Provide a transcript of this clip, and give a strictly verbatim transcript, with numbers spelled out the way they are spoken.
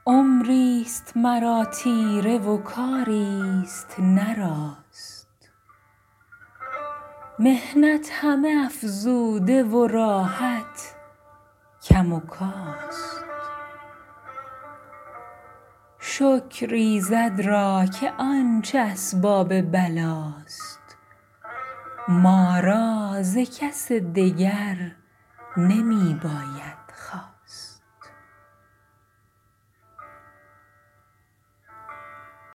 عمریست مرا تیره و کاریست نه راست، محنت همه افزوده و راحت کم و کاست. شکر ایزد را که آنچه اسباب بلاست، ما را ز کس دگر نمی باید